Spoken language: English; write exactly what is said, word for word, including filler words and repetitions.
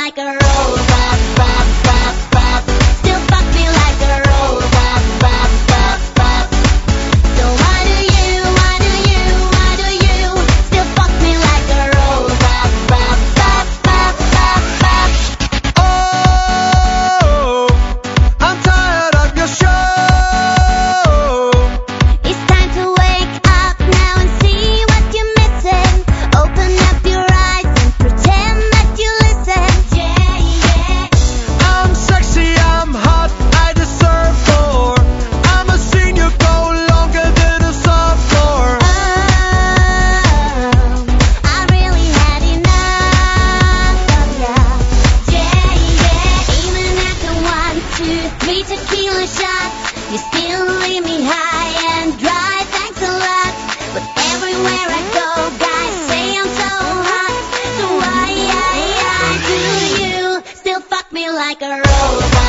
like a robot, bop, bop, bop. Still fuck me like a robot, bop, bop, bop. So why do you, why do you, why do you still fuck me like a robot, bop, bop, bop, bop, bop. Oh, I'm tired of your show. It's time to wake up now and see what you're missing. Open up your eyes and pretend that you listen. Yeah, yeah. I'm sexy, I'm hot, I deserve more. I'm a senior, go longer than a sophomore. Oh, I really had enough of ya. Yeah, yeah. Even after one, two, three tequila shots, you still leave me high and dry. Thanks a lot. But everywhere I go, guys say I'm so hot. So why, why, why do you still fuck me like a robot?